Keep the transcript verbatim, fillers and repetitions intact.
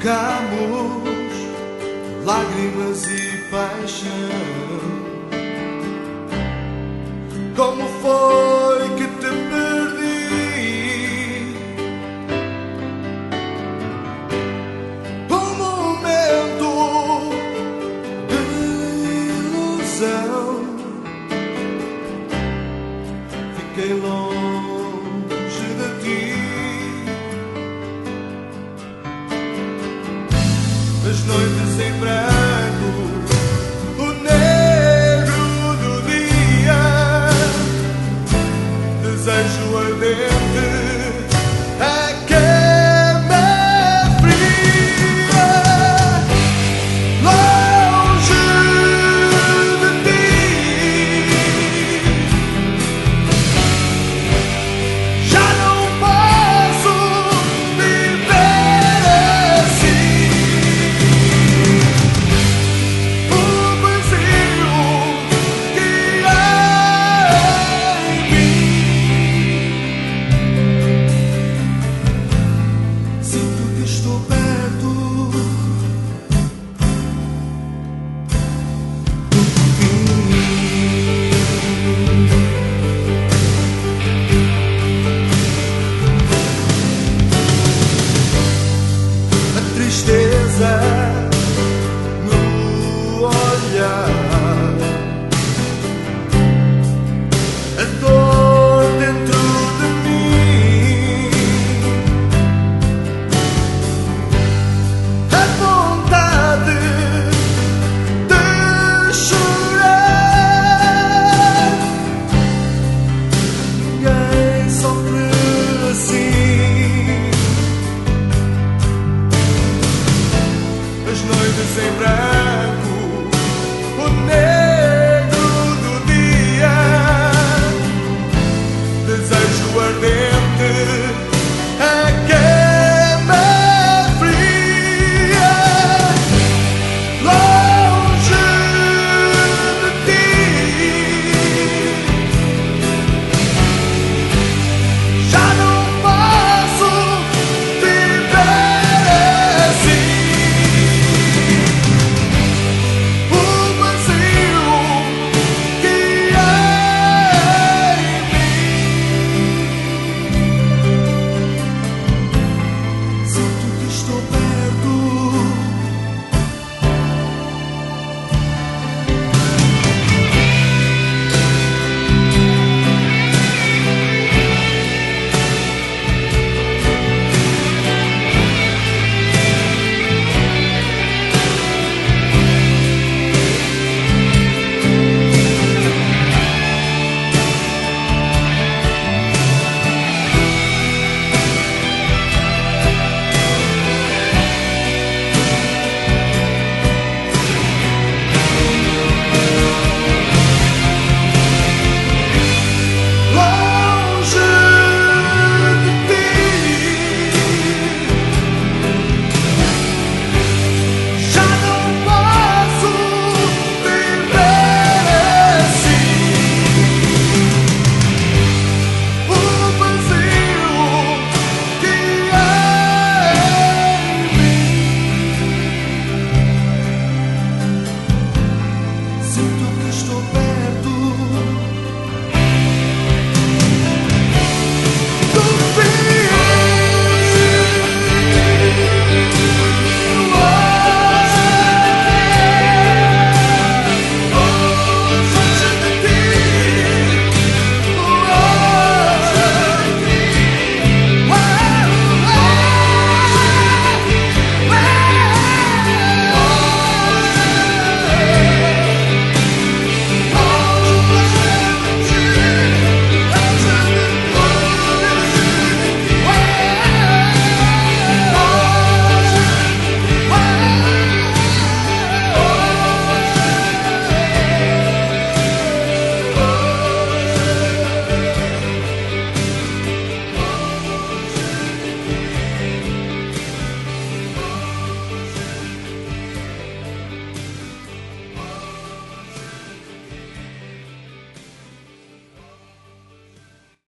trocamos lágrimas e paixão. Como foi que te perdi? Um momento de ilusão. Fiquei longe de ti. As noites em branco, o negro do dia, desejo ardente, a cama fria, longe de ti. Já não posso viver assim. O vazio que há em mim. Sinto que estou perto do fim. A tristeza no olhar, a dor dentro de mim, a vontade de chorar. Ninguém sofre assim. As noites em branco, o negro do dia, desejo ardente, a cama fria, longe de ti. Já não posso viver assim. O vazio que há em mim. Sinto que estou perto